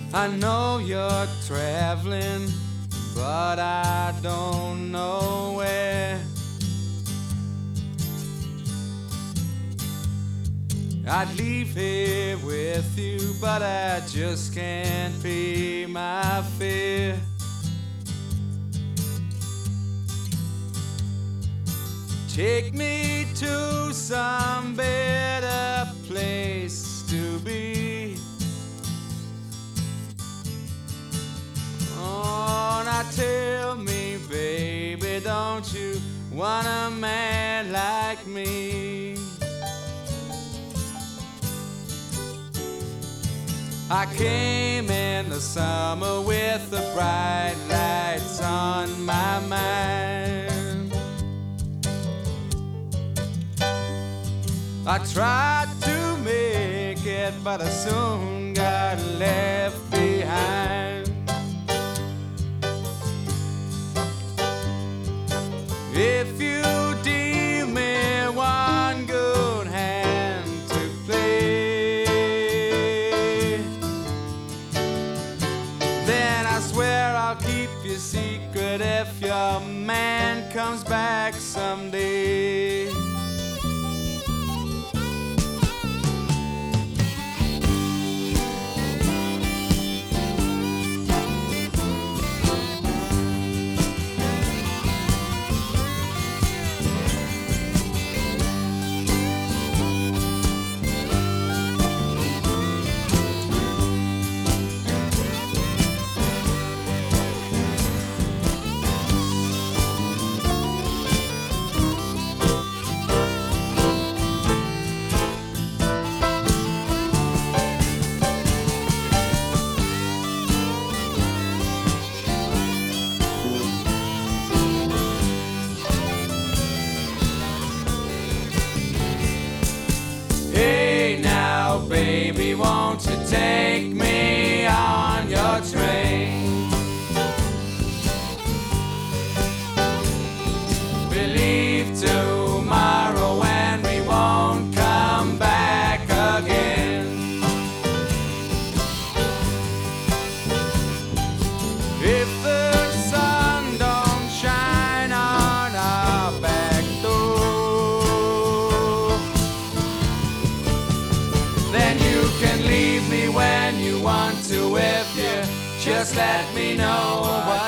I know you're traveling, but I don't know where. I'd leave here with you, but I just can't pay my fare. Take me to some better place to be. Oh, now tell me, baby, don't you want a man like me? I came in the summer with the bright lights on my mind. I tried to make it, but I soon got left behind. If you deal me one good hand to play, then I swear I'll keep your secret if your man comes back someday. Baby, won't you take me on your train? Believe tomorrow when we won't come back again. If the sun don't shine on our back door, then you can leave me when you want to. If you just let me know what